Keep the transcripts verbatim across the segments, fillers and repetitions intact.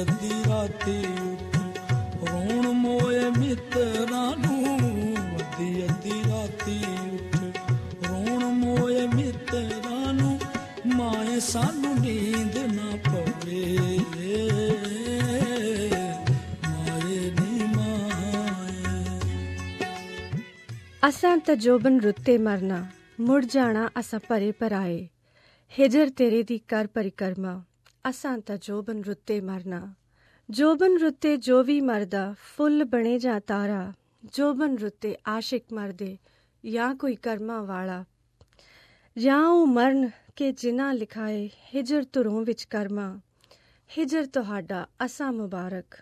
ਅੱਧੀ ਰਾਤੀ ਉੱਠ ਰੋਣ ਮੋਏ ਮਿੱਤਰਾਂ ਨੂੰ, ਅੱਧੀ ਅੱਧੀ ਰਾਤੀ ਉੱਠ ਰੋਣ ਮੋਏ ਮਿੱਤਰਾਂ ਨੂੰ, ਮਾਏ ਸਾਨੂੰ ਨੀਂਦ ਨਾ ਪਵੇ, ਮਾਏ ਨੀ ਮਾਏ। ਅਸਾਂ ਤਜੋਬਨ ਰੁੱਤੇ ਮਰਨਾ, ਮੁੜ ਜਾਣਾ ਅਸਾਂ ਪਰੇ ਪਰਾਏ, ਹਿਜਰ ਤੇਰੇ ਦੀ ਕਰ ਪਰਿਕਰਮਾ, ਅਸਾਂ ਤਾਂ ਜੋਬਨ ਰੁੱਤੇ ਮਰਨਾ। ਜੋਬਨ ਰੁੱਤੇ ਜੋ ਵੀ ਮਰਦਾ, ਫੁੱਲ ਬਣੇ ਜਾਂ ਤਾਰਾ, ਜੋਬਨ ਰੁੱਤੇ ਆਸ਼ਿਕ ਮਰਦੇ ਜਾਂ ਕੋਈ ਕਰਮਾਂ ਵਾਲਾ, ਜਾਂ ਉਹ ਮਰਨ ਕੇ ਜਿਨ੍ਹਾਂ ਲਿਖਾਏ, ਹਿਜਰ ਧੁਰੋਂ ਵਿੱਚ ਕਰਮਾ, ਹਿਜਰ ਤੁਹਾਡਾ ਅਸਾਂ ਮੁਬਾਰਕ,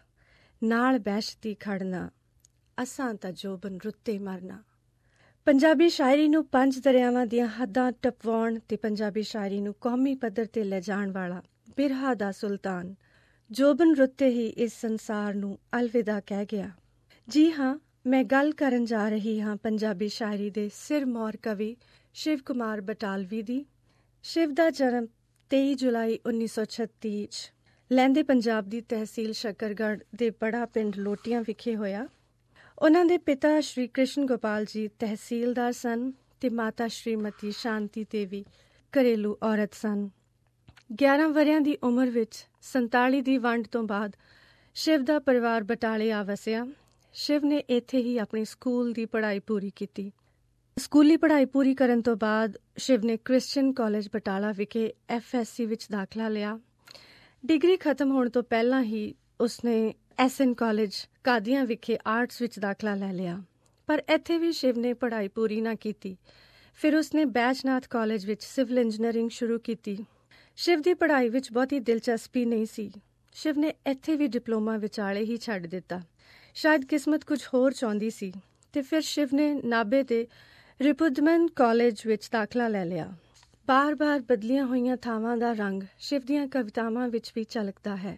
ਨਾਲ ਬੈਸ਼ਤੀ ਖੜਨਾ, ਅਸਾਂ ਤਾਂ ਜੋਬਨ ਰੁੱਤੇ ਮਰਨਾ। ਪੰਜਾਬੀ ਸ਼ਾਇਰੀ ਨੂੰ ਪੰਜ ਦਰਿਆਵਾਂ ਦੀਆਂ ਹੱਦਾਂ ਟਪਵਾਉਣ ਤੇ ਪੰਜਾਬੀ ਸ਼ਾਇਰੀ ਨੂੰ ਕੌਮੀ ਪੱਧਰ ਤੇ ਲੈ ਜਾਣ ਵਾਲਾ ਬਿਰਹਾ ਦਾ ਸੁਲਤਾਨ ਜੋਬਨ ਰੁੱਤੇ ਹੀ ਇਸ ਸੰਸਾਰ ਨੂੰ ਅਲਵਿਦਾ ਕਹਿ ਗਿਆ। ਜੀ ਹਾਂ, ਮੈਂ ਗੱਲ ਕਰਨ ਜਾ ਰਹੀ ਹਾਂ ਪੰਜਾਬੀ ਸ਼ਾਇਰੀ ਦੇ ਸਿਰਮੌਰ ਕਵੀ ਸ਼ਿਵ ਕੁਮਾਰ ਬਟਾਲਵੀ ਦੀ। ਸ਼ਿਵ ਦਾ ਜਨਮ ਤੇਈ ਜੁਲਾਈ ਉੱਨੀ ਸੌ ਛੱਤੀ 'ਚ ਲਹਿੰਦੇ ਪੰਜਾਬ ਦੀ ਤਹਿਸੀਲ ਸ਼ੱਕਰਗੜ੍ਹ ਦੇ ਬੜਾ ਪਿੰਡ ਲੋਟੀਆਂ ਵਿਖੇ ਹੋਇਆ। ਉਹਨਾਂ ਦੇ ਪਿਤਾ ਸ਼੍ਰੀ ਕ੍ਰਿਸ਼ਨ ਗੋਪਾਲ ਜੀ ਤਹਿਸੀਲਦਾਰ ਸਨ ਤੇ ਮਾਤਾ ਸ਼੍ਰੀਮਤੀ ਸ਼ਾਂਤੀ ਦੇਵੀ ਘਰੇਲੂ ਔਰਤ ਸਨ। ਗਿਆਰਾਂ ਵਰ੍ਹਿਆਂ ਦੀ ਉਮਰ ਵਿੱਚ ਸੰਤਾਲੀ ਦੀ ਵੰਡ ਤੋਂ ਬਾਅਦ ਸ਼ਿਵ ਦਾ ਪਰਿਵਾਰ ਬਟਾਲੇ ਆ ਵਸਿਆ। ਸ਼ਿਵ ਨੇ ਇੱਥੇ ਹੀ ਆਪਣੀ ਸਕੂਲ ਦੀ ਪੜ੍ਹਾਈ ਪੂਰੀ ਕੀਤੀ। ਸਕੂਲੀ ਪੜ੍ਹਾਈ ਪੂਰੀ ਕਰਨ ਤੋਂ ਬਾਅਦ ਸ਼ਿਵ ਨੇ ਕ੍ਰਿਸਚੀਅਨ ਕਾਲਜ ਬਟਾਲਾ ਵਿਖੇ ਐਫ ਐਸ ਸੀ ਵਿੱਚ ਦਾਖਲਾ ਲਿਆ। ਡਿਗਰੀ ਖਤਮ ਹੋਣ ਤੋਂ ਪਹਿਲਾਂ ਹੀ ਉਸਨੇ ਐਸ ਐਨ ਕਾਲਜ ਕਾਦੀਆਂ ਵਿਖੇ ਆਰਟਸ ਵਿੱਚ ਦਾਖਲਾ ਲੈ ਲਿਆ, ਪਰ ਇੱਥੇ ਵੀ ਸ਼ਿਵ ਨੇ ਪੜ੍ਹਾਈ ਪੂਰੀ ਨਾ ਕੀਤੀ। ਫਿਰ ਉਸਨੇ ਬੈਜਨਾਥ ਕਾਲਜ ਵਿੱਚ ਸਿਵਲ ਇੰਜੀਨੀਅਰਿੰਗ ਸ਼ੁਰੂ ਕੀਤੀ। ਸ਼ਿਵ ਦੀ ਪੜ੍ਹਾਈ ਵਿੱਚ ਬਹੁਤੀ ਦਿਲਚਸਪੀ ਨਹੀਂ ਸੀ। ਸ਼ਿਵ ਨੇ ਇੱਥੇ ਵੀ ਡਿਪਲੋਮਾ ਵਿਚਾਲੇ ਹੀ ਛੱਡ ਦਿੱਤਾ। ਸ਼ਾਇਦ ਕਿਸਮਤ ਕੁਝ ਹੋਰ ਚਾਹੁੰਦੀ ਸੀ ਤੇ ਫਿਰ ਸ਼ਿਵ ਨੇ ਨਾਭੇ ਦੇ ਰਿਪੁਦਮਨ ਕਾਲਜ ਵਿੱਚ ਦਾਖਲਾ ਲੈ ਲਿਆ। ਬਾਰ-ਬਾਰ ਬਦਲੀਆਂ ਹੋਈਆਂ ਥਾਵਾਂ ਦਾ ਰੰਗ ਸ਼ਿਵ ਦੀਆਂ ਕਵਿਤਾਵਾਂ ਵਿੱਚ ਵੀ ਝਲਕਦਾ ਹੈ।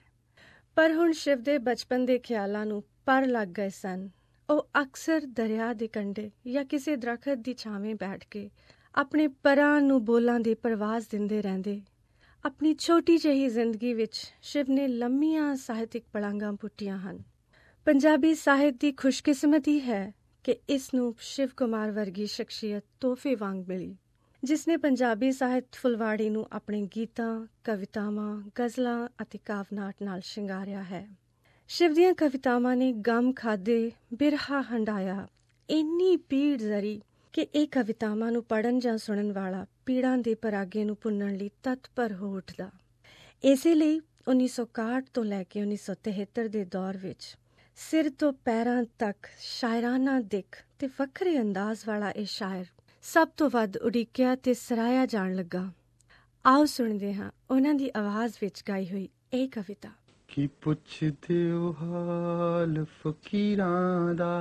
ਪਰ ਹੁਣ ਸ਼ਿਵ ਦੇ ਬਚਪਨ ਦੇ ਖਿਆਲਾਂ ਨੂੰ ਪਰ ਲੱਗ ਗਏ ਸਨ। ਉਹ ਅਕਸਰ ਦਰਿਆ ਦੇ ਕੰਢੇ ਜਾਂ ਕਿਸੇ ਦਰੱਖਤ ਦੀ ਛਾਵੇਂ ਬੈਠ ਕੇ ਆਪਣੇ ਪਰਾਂ ਨੂੰ ਬੋਲਾਂ ਦੀ ਪ੍ਰਵਾਜ਼ ਦਿੰਦੇ ਰਹਿੰਦੇ। ਆਪਣੀ ਛੋਟੀ ਜਿਹੀ ਜ਼ਿੰਦਗੀ ਵਿੱਚ ਸ਼ਿਵ ਨੇ ਲੰਮੀਆਂ ਸਾਹਿਤਕ ਪਲਾਂਘਾਂ ਪੁੱਟੀਆਂ ਹਨ। ਪੰਜਾਬੀ ਸਾਹਿਤ ਦੀ ਖੁਸ਼ਕਿਸਮਤੀ ਹੈ ਕਿ ਇਸ ਨੂੰ ਸ਼ਿਵ ਕੁਮਾਰ ਵਰਗੀ ਸ਼ਖਸੀਅਤ ਤੋਹਫੇ ਵਾਂਗ ਮਿਲੀ, ਜਿਸ ਨੇ ਪੰਜਾਬੀ ਸਾਹਿਤ ਫੁਲਵਾੜੀ ਨੂੰ ਆਪਣੇ ਗੀਤਾਂ, ਕਵਿਤਾਵਾਂ, ਗਜ਼ਲਾਂ ਅਤੇ ਕਾਵਨਾਟ ਨਾਲ ਸ਼ਿੰਗਾਰਿਆ ਹੈ। ਸ਼ਿਵ ਦੀਆਂ ਕਵਿਤਾਵਾਂ ਨੇ ਗਮ ਖਾਧੇ, ਬਿਰਹਾ ਹੰਢਾਇਆ, ਇੰਨੀ ਪੀੜ ਜ਼ਰੀ ਕਿ ਇਹ ਕਵਿਤਾਵਾਂ ਨੂੰ ਪੜ੍ਹਨ ਜਾਂ ਸੁਣਨ ਵਾਲਾ ਪੀੜਾਂ ਦੇ ਪਰਾਗੇ ਨੂੰ ਭੁੰਨਣ ਲਈ ਤਤਪਰ ਹੋ ਉੱਠਦਾ। ਇਸੇ ਲਈ ਉੱਨੀ ਸੌ ਇਕਾਹਠ ਤੋਂ ਲੈ ਕੇ ਉੱਨੀ ਸੌ ਤਿਹੱਤਰ ਦੇ ਦੌਰ ਵਿੱਚ ਸਿਰ ਤੋਂ ਪੈਰਾਂ ਤੱਕ ਸ਼ਾਇਰਾਨਾ ਦਿੱਖ ਤੇ ਵੱਖਰੇ ਅੰਦਾਜ਼ ਵਾਲਾ ਇਹ ਸ਼ਾਇਰ ਸਭ ਤੋਂ ਵੱਧ ਉਡੀਕਿਆ ਤੇ ਸਰਾਹਿਆ ਜਾਣ ਲੱਗਾ। ਆਓ ਸੁਣਦੇ ਹਾਂ ਉਹਨਾਂ ਦੀ ਆਵਾਜ਼ ਵਿੱਚ ਗਾਈ ਹੋਈ ਇਹ ਕਵਿਤਾ। ਕੀ ਪੁੱਛਦੇ ਹੋ ਹਾਲ ਫਕੀਰਾਂ ਦਾ,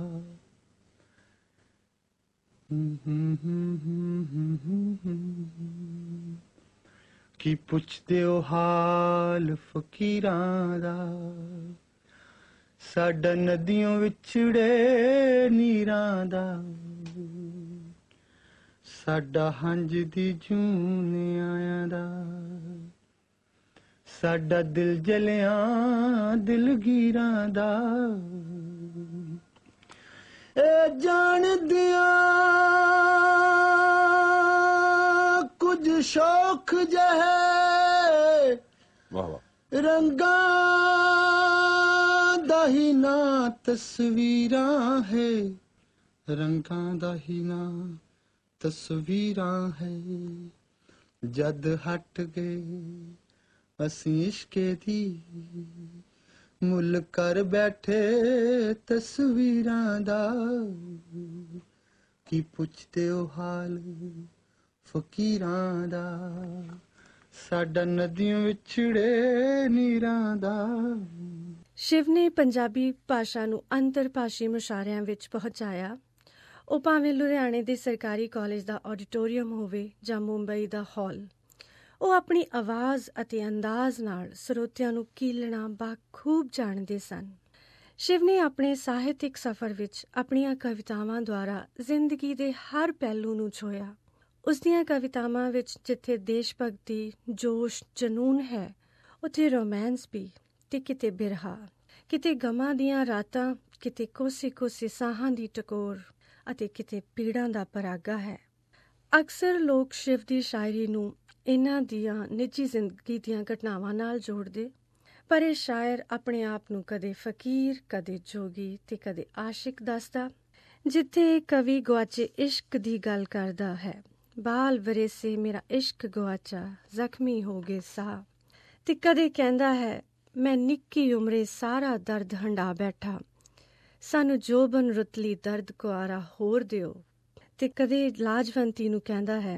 ਕੀ ਪੁੱਛਦੇ ਹੋ ਹਾਲ ਫਕੀਰਾਂ ਦਾ, ਸਾਡਾ ਨਦੀਆਂ ਵਿਛੜੇ ਨੀਰਾਂ ਦਾ, ਸਾਡਾ ਹੰਝ ਦੀ ਜੂਨ ਆਇਆਂ ਦਾ, ਸਾਡਾ ਦਿਲ ਜਲਿਆਂ ਦਿਲਗੀਰਾਂ ਦਾ। ਇਹ ਜਾਣਦਿਆਂ ਕੁਝ ਸ਼ੌਖ ਜਿਹੇ ਰੰਗਾਂ ਦਾ ਹੀ ਨਾ ਤਸਵੀਰਾਂ ਹੈ, ਰੰਗਾਂ ਦਾ ਹੀ ਨਾ ਤਸਵੀਰਾਂ ਹੈ। ਜਦ ਹਟ ਗਏ ਅਸੀਂ ਇਸ਼ਕੇ ਦੀ, ਮੁੱਲ ਕਰ ਬੈਠੇ ਤਸਵੀਰਾਂ ਦਾ। ਕੀ ਪੁੱਛਦੇ ਹੋ ਹਾਲ ਫਕੀਰਾਂ ਦਾ, ਸਾਡਾ ਨਦੀਆਂ ਵਿਛੜੇ ਨੀਰਾਂ ਦਾ। ਸ਼ਿਵ ਨੇ ਪੰਜਾਬੀ ਭਾਸ਼ਾ ਨੂੰ ਅੰਤਰਭਾਸ਼ੀ ਮੁਸ਼ਾਰਿਆਂ ਵਿੱਚ ਪਹੁੰਚਾਇਆ। ਉਹ ਭਾਵੇਂ ਲੁਧਿਆਣੇ ਦੇ ਸਰਕਾਰੀ ਕਾਲਜ ਦਾ ਆਡੀਟੋਰੀਅਮ ਹੋਵੇ ਜਾਂ ਮੁੰਬਈ ਦਾ ਹਾਲ, ਉਹ ਆਪਣੀ ਆਵਾਜ਼ ਅਤੇ ਅੰਦਾਜ਼ ਨਾਲ ਸਰੋਤਿਆਂ ਨੂੰ ਕੀਲਣਾ ਬਾਖੂਬ ਜਾਣਦੇ ਸਨ। ਸ਼ਿਵ ਨੇ ਆਪਣੇ ਸਾਹਿਤਕ ਸਫ਼ਰ ਵਿੱਚ ਆਪਣੀਆਂ ਕਵਿਤਾਵਾਂ ਦੁਆਰਾ ਜ਼ਿੰਦਗੀ ਦੇ ਹਰ ਪਹਿਲੂ ਨੂੰ ਛੋਹਿਆ। ਉਸ ਦੀਆਂ ਕਵਿਤਾਵਾਂ ਵਿੱਚ ਜਿੱਥੇ ਦੇਸ਼ ਭਗਤੀ, ਜੋਸ਼, ਜਨੂੰਨ ਹੈ, ਉੱਥੇ ਰੋਮਾਂਸ ਵੀ ਤੇ ਕਿਤੇ ਬਿਰਹਾ, ਕਿਤੇ ਗਮਾਂ ਦੀਆਂ ਰਾਤਾਂ, ਕਿਤੇ ਕੋਸੇ ਕੋਸੇ ਸਾਹਾਂ ਦੀ ਟਕੋਰ ਅਤੇ ਕਿਤੇ ਪੀੜਾਂ ਦਾ ਪਰਾਗਾ ਹੈ। ਅਕਸਰ ਲੋਕ ਸ਼ਿਵ ਦੀ ਸ਼ਾਇਰੀ ਨੂੰ ਇਹਨਾਂ ਦੀਆਂ ਨਿੱਜੀ ਜ਼ਿੰਦਗੀ ਦੀਆਂ ਘਟਨਾਵਾਂ ਨਾਲ ਜੋੜਦੇ, ਪਰ ਇਹ ਸ਼ਾਇਰ ਆਪਣੇ ਆਪ ਨੂੰ ਕਦੇ ਫਕੀਰ, ਕਦੇ ਜੋਗੀ ਤੇ ਕਦੇ ਆਸ਼ਿਕ ਦੱਸਦਾ। ਜਿੱਥੇ ਕਵੀ ਗੁਆਚੇ ਇਸ਼ਕ ਦੀ ਗੱਲ ਕਰਦਾ ਹੈ, ਬਾਲ ਵਰੇਸੇ ਮੇਰਾ ਇਸ਼ਕ ਗੁਆਚਾ, ਜ਼ਖਮੀ ਹੋ ਗਏ ਸਾਹ, ਤੇ ਕਦੇ ਕਹਿੰਦਾ ਹੈ ਮੈਂ ਨਿੱਕੀ ਉਮਰੇ ਸਾਰਾ ਦਰਦ ਹੰਢਾ ਬੈਠਾ, ਸਾਨੂੰ ਜੋਬਨ ਰੁਤਲੀ ਦਰਦ ਕੁਆਰਾ ਹੋਰ ਦਿਓ। ਤੇ ਕਦੇ ਲਾਜਵੰਤੀ ਨੂੰ ਕਹਿੰਦਾ ਹੈ,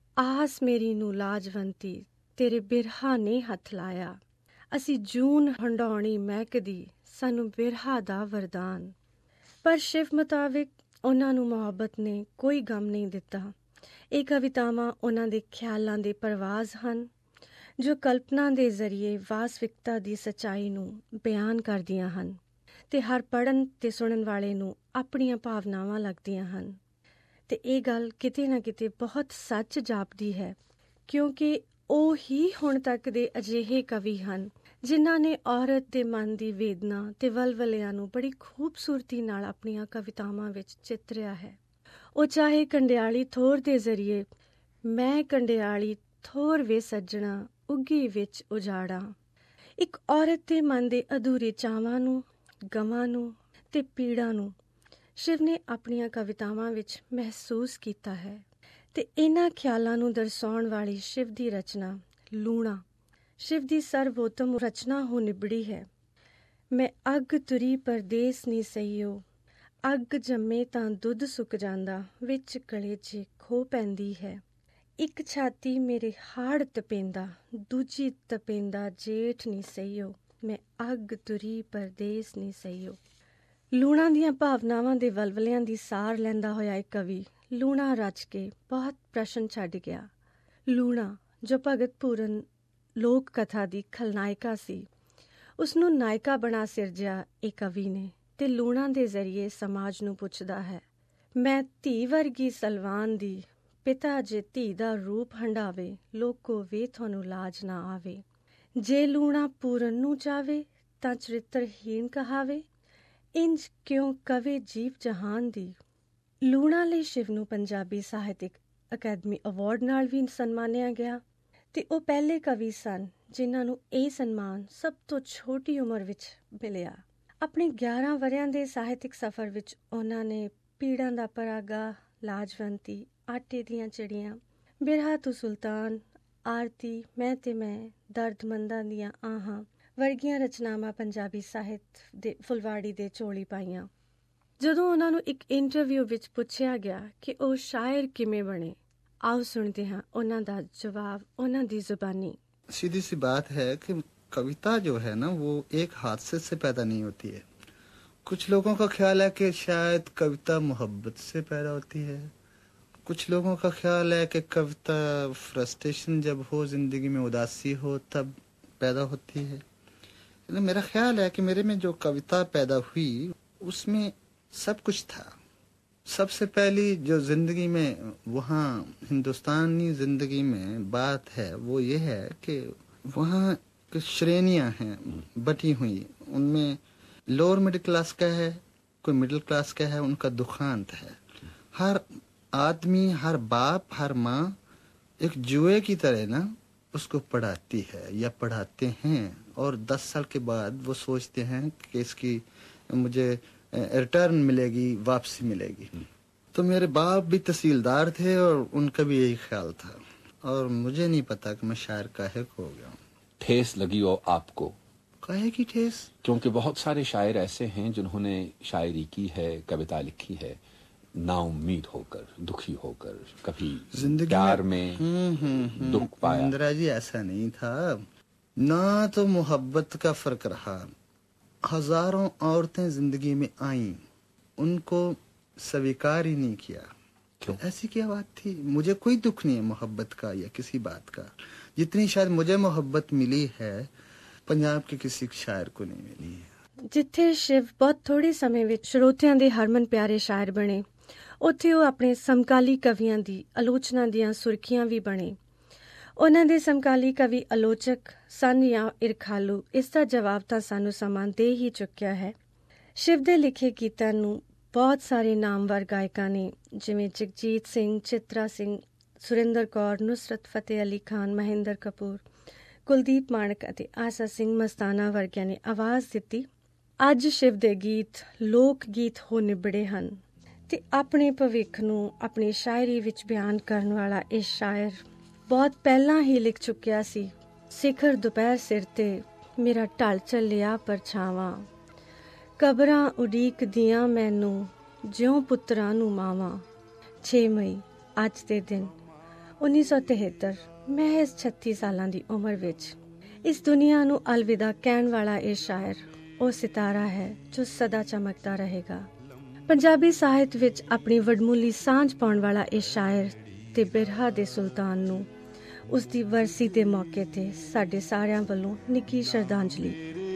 ਆਸ ਮੇਰੀ ਨੂੰ ਲਾਜਵੰਤੀ, ਤੇਰੇ ਬਿਰਹਾ ਨੇ ਹੱਥ ਲਾਇਆ, ਅਸੀਂ ਜੂਨ ਹੰਡਾਉਣੀ ਮਹਿਕਦੀ, ਸਾਨੂੰ ਬਿਰਹਾ ਦਾ ਵਰਦਾਨ। ਪਰ ਸ਼ਿਵ ਮੁਤਾਬਿਕ ਉਹਨਾਂ ਨੂੰ ਮੁਹੱਬਤ ਨੇ ਕੋਈ ਗਮ ਨਹੀਂ ਦਿੱਤਾ। ਇਹ ਕਵਿਤਾਵਾਂ ਉਹਨਾਂ ਦੇ ਖਿਆਲਾਂ ਦੇ ਪਰਵਾਜ਼ ਹਨ, ਜੋ ਕਲਪਨਾ ਦੇ ਜ਼ਰੀਏ ਵਾਸਤਵਿਕਤਾ ਦੀ ਸੱਚਾਈ ਨੂੰ ਬਿਆਨ ਕਰਦੀਆਂ ਹਨ ਤੇ ਹਰ ਪੜ੍ਹਨ ਤੇ ਸੁਣਨ ਵਾਲੇ ਨੂੰ ਆਪਣੀਆਂ ਭਾਵਨਾਵਾਂ ਲੱਗਦੀਆਂ ਹਨ। ਤੇ ਇਹ ਗੱਲ ਕਿਤੇ ਨਾ ਕਿਤੇ ਬਹੁਤ ਸੱਚ ਜਾਪਦੀ ਹੈ, ਕਿਉਂਕਿ ਉਹ ਹੀ ਹੁਣ ਤੱਕ ਦੇ ਅਜਿਹੇ ਕਵੀ ਹਨ ਜਿਨ੍ਹਾਂ ਨੇ ਔਰਤ ਦੇ ਮਨ ਦੀ ਵੇਦਨਾ ਤੇ ਵਲਵਲਿਆਂ ਨੂੰ ਬੜੀ ਖੂਬਸੂਰਤੀ ਨਾਲ ਆਪਣੀਆਂ ਕਵਿਤਾਵਾਂ ਵਿੱਚ ਚਿਤਰਿਆ ਹੈ। ਉਹ ਚਾਹੇ ਕੰਡਿਆਲੀ ਥੋਰ ਦੇ ਜ਼ਰੀਏ, ਮੈਂ ਕੰਡਿਆਲੀ ਥੋਰ ਵੇ ਸੱਜਣਾ ਉੱਗੀ ਵਿੱਚ ਉਜਾੜਾਂ, ਇੱਕ ਔਰਤ ਦੇ ਮਨ ਦੇ ਅਧੂਰੇ ਚਾਵਾਂ ਨੂੰ, ਗਮਾਂ ਨੂੰ ਤੇ ਪੀੜਾਂ ਨੂੰ ਸ਼ਿਵ ਨੇ ਆਪਣੀਆਂ ਕਵਿਤਾਵਾਂ ਵਿੱਚ ਮਹਿਸੂਸ ਕੀਤਾ ਹੈ। ਤੇ ਇਹਨਾਂ ਖਿਆਲਾਂ ਨੂੰ ਦਰਸਾਉਣ ਵਾਲੀ ਸ਼ਿਵ ਦੀ ਰਚਨਾ ਲੂਣਾ ਸ਼ਿਵ ਦੀ ਸਰਵੋਤਮ ਰਚਨਾ ਹੋ ਨਿਬੜੀ ਹੈ। ਮੈਂ ਅੱਗ ਤੁਰੀ ਪਰਦੇਸ ਨੀ ਸਈਓ, ਅੱਗ ਜੰਮੇ ਤਾਂ ਦੁੱਧ ਸੁੱਕ ਜਾਂਦਾ, ਵਿੱਚ ਕਲੇਜੇ ਖੋ ਪੈਂਦੀ ਹੈ, ਇੱਕ ਛਾਤੀ ਮੇਰੇ ਹਾੜ ਤਪੇਂਦਾ, ਦੂਜੀ ਤਪੇਂਦਾ ਜੇਠ ਨੀ ਸਈਓ, ਮੈਂ ਅੱਗ ਤੁਰੀ ਪਰਦੇਸ ਨੀ ਸਈਓ। ਲੂਣਾ ਦੀਆਂ ਭਾਵਨਾਵਾਂ ਦੇ ਵਲਵਲਿਆਂ ਦੀ ਸਾਰ ਲੈਂਦਾ ਹੋਇਆ ਇੱਕ ਕਵੀ ਲੂਣਾ ਰਚ ਕੇ ਬਹੁਤ ਪ੍ਰਸ਼ਨ ਛੱਡ ਗਿਆ। ਲੂਣਾ ਜੋ ਭਗਤ ਪੂਰਨ ਲੋਕ ਕਥਾ ਦੀ ਖਲਨਾਇਕਾ ਸੀ, ਉਸਨੂੰ ਨਾਇਕਾ ਬਣਾ ਸਿਰਜਿਆ ਇਹ ਕਵੀ ਨੇ, ਤੇ ਲੂਣਾ ਦੇ ਜ਼ਰੀਏ ਸਮਾਜ ਨੂੰ ਪੁੱਛਦਾ ਹੈ, ਮੈਂ ਧੀ ਵਰਗੀ ਸਲਵਾਨ ਦੀ, ਪਿਤਾ ਜੇ ਧੀ ਦਾ ਰੂਪ ਹੰਡਾਵੇ, ਲੋਕੋ ਵੇ ਤੁਹਾਨੂੰ ਲਾਜ ਨਾ ਆਵੇ, ਜੇ ਲੂਣਾ ਪੂਰਨ ਨੂੰ ਚਾਵੇ ਤਾਂ ਚਰਿੱਤਰਹੀਣ ਕਹਾਵੇ, ਇੰਜ ਕਿਉਂ ਕਵੇ ਜੀਵ ਜਹਾਨ ਦੀ। ਲੂਣਾ ਲਈ ਸ਼ਿਵ ਨੂੰ ਪੰਜਾਬੀ ਸਾਹਿਤਕ ਅਕੈਡਮੀ ਅਵਾਰਡ ਨਾਲ ਵੀ ਸਨਮਾਨਿਆ ਗਿਆ, ਤੇ ਉਹ ਪਹਿਲੇ ਕਵੀ ਸਨ ਜਿਨ੍ਹਾਂ ਨੂੰ ਇਹ ਸਨਮਾਨ ਸਭ ਤੋਂ ਛੋਟੀ ਉਮਰ ਵਿੱਚ ਮਿਲਿਆ। ਆਪਣੇ ਗਿਆਰਾਂ ਵਰ੍ਹਿਆਂ ਦੇ ਸਾਹਿਤਕ ਸਫ਼ਰ ਵਿੱਚ ਉਹਨਾਂ ਨੇ ਪੀੜਾਂ ਦਾ ਪਰਾਗਾ, ਲਾਜਵੰਤੀ, ਆਟੇ ਦੀਆਂ ਚਿੜੀਆਂ, ਬਿਰਹਾ ਤੂੰ ਸੁਲਤਾਨ, ਆਰਤੀ, ਮੈਂ ਤੇ ਮੈਂ, ਦਰਦਮੰਦਾਂ ਦੀਆਂ ਆਹਾਂ ਵਰਗੀਆਂ ਰਚਨਾਵਾਂ ਪੰਜਾਬੀ ਸਾਹਿਤ ਦੇ ਫੁਲਵਾੜੀ ਦੇ ਝੋਲੀ ਪਾਈਆਂ। ਜਦੋਂ ਉਹਨਾਂ ਨੂੰ ਇੱਕ ਇੰਟਰਵਿਊ ਵਿੱਚ ਪੁੱਛਿਆ ਗਿਆ ਕਿ ਉਹ ਸ਼ਾਇਰ ਕਿਵੇਂ ਬਣੇ, आओ सुनते हैं उन्हों का जवाब उन्हों की जुबानी। सीधी सी बात है कि कविता जो है ना वो एक हादसे से पैदा नहीं होती है। कुछ लोगों का ख्याल है कि शायद कविता मोहब्बत से पैदा होती है, कुछ लोगों का ख्याल है कि कविता फ्रस्ट्रेशन जब हो, जिंदगी में उदासी हो तब पैदा होती है। मेरा ख्याल है कि मेरे में जो कविता पैदा हुई उसमें सब कुछ था। सबसे पहली जो जिंदगी में वहाँ हिंदुस्तानी जिंदगी में बात है वो ये है कि वहाँ की श्रेणियाँ हैं बटी हुई, उनमें लोअर मिडिल क्लास का है, कोई मिडिल क्लास का है, उनका दुखांत है। हर आदमी, हर बाप, हर माँ एक जुए की तरह ना उसको पढ़ाती है या पढ़ाते हैं, और दस साल के बाद वो सोचते हैं कि इसकी मुझे रिटर्न मिलेगी, वापसी मिलेगी। तो मेरे बाप भी तहसीलदार थे और उनका भी यही ख्याल था, और मुझे नहीं पता कि मैं शायर काहे को हो गया। ठेस लगी हो आपको? काहे की ठेस? क्योंकि बहुत सारे शायर ऐसे हैं जिन्होंने शायरी की है, कविता लिखी है, नाउम्मीद होकर, दुखी होकर, कभी जिंदगी प्यार में, में हुँ, हुँ, हुँ, दुख पाया। इंदिरा जी ऐसा नहीं था ना, तो मोहब्बत का फर्क रहा। हजारों औरतें जिंदगी में आईं, उनको स्वीकार ही नहीं किया। क्यों? ऐसी क्या बात थी? मुझे कोई दुख नहीं है मोहब्बत का या किसी बात का, जितनी शायद मुझे मोहब्बत मिली है पंजाब के किसी शायर को नहीं मिली है। जिथे शिव बहुत थोड़े समय विच श्रोतिਆਂ ਦੇ ਹਰਮਨ ਪਿਆਰੇ ਸ਼ਾਇਰ ਬਣੇ, ਉੱਥੇ ਉਹ ਆਪਣੇ ਸਮਕਾਲੀ ਕਵੀਆਂ ਦੀ ਆਲੋਚਨਾ ਦੀਆਂ ਸੁਰਖੀਆਂ ਵੀ ਬਣੇ। ਉਹਨਾਂ ਦੇ ਸਮਕਾਲੀ ਕਵੀ ਆਲੋਚਕ ਸਨ ਜਾਂ ਈਰਖਾਲੂ, ਇਸ ਦਾ ਜਵਾਬ ਤਾਂ ਸਾਨੂੰ ਸਮਾਂ ਦੇ ਹੀ ਚੁੱਕਿਆ ਹੈ। ਸ਼ਿਵ ਦੇ ਲਿਖੇ ਗੀਤਾਂ ਨੂੰ ਬਹੁਤ ਸਾਰੇ ਨਾਮਵਰ ਗਾਇਕਾਂ ਨੇ, ਜਿਵੇਂ ਜਗਜੀਤ ਸਿੰਘ, ਚਿਤਰਾ ਸਿੰਘ, ਸੁਰਿੰਦਰ ਕੌਰ, ਨੁਸਰਤ ਫਤਿਹ ਅਲੀ ਖਾਨ, ਮਹਿੰਦਰ ਕਪੂਰ, ਕੁਲਦੀਪ ਮਾਣਕ ਅਤੇ ਆਸਾ ਸਿੰਘ ਮਸਤਾਨਾ ਵਰਗਿਆਂ ਨੇ ਆਵਾਜ਼ ਦਿੱਤੀ। ਅੱਜ ਸ਼ਿਵ ਦੇ ਗੀਤ ਲੋਕ ਗੀਤ ਹੋ ਨਿਬੜੇ ਹਨ ਤੇ ਆਪਣੇ ਭਵਿੱਖ ਨੂੰ ਆਪਣੀ ਸ਼ਾਇਰੀ ਵਿੱਚ ਬਿਆਨ ਕਰਨ ਵਾਲਾ ਇਹ ਸ਼ਾਇਰ ਬਹੁਤ ਪਹਿਲਾਂ ਹੀ ਲਿਖ ਚੁੱਕਿਆ ਸੀ। ਸਿਖਰ ਦੁਪਹਿਰ ਸਿਰ ਤੇ ਮੇਰਾ ਢਲ ਚੱਲਿਆ ਪਰਛਾਵਾਂ, ਕਬਰਾਂ ਉਡੀਕਦੀਆਂ ਮੈਨੂੰ ਜਿਉਂ ਪੁੱਤਰਾਂ ਨੂੰ ਮਾਵਾਂ। ਛੇ ਮਈ ਅੱਜ ਦੇ ਦਿਨ ਉੱਨੀ ਸੌ ਤਿਹੱਤਰ, ਮਹਿਜ਼ ਛੱਤੀ ਸਾਲਾਂ ਦੀ ਉਮਰ ਵਿੱਚ ਇਸ ਦੁਨੀਆ ਨੂੰ ਅਲਵਿਦਾ ਕਹਿਣ ਵਾਲਾ ਇਹ ਸ਼ਾਇਰ ਉਹ ਸਿਤਾਰਾ ਹੈ ਜੋ ਸਦਾ ਚਮਕਦਾ ਰਹੇਗਾ। ਪੰਜਾਬੀ ਸਾਹਿਤ ਵਿੱਚ ਆਪਣੀ ਵਡਮੁੱਲੀ ਸਾਂਝ ਪਾਉਣ ਵਾਲਾ ਇਹ ਸ਼ਾਇਰ ਤੇ ਬਿਰਹਾ ਦੇ ਸੁਲਤਾਨ ਨੂੰ ਉਸ ਦੀ ਵਰਸੀ ਦੇ ਮੌਕੇ ਤੇ ਸਾਡੇ ਸਾਰਿਆਂ ਵੱਲੋਂ ਨਿੱਘੀ ਸ਼ਰਧਾਂਜਲੀ।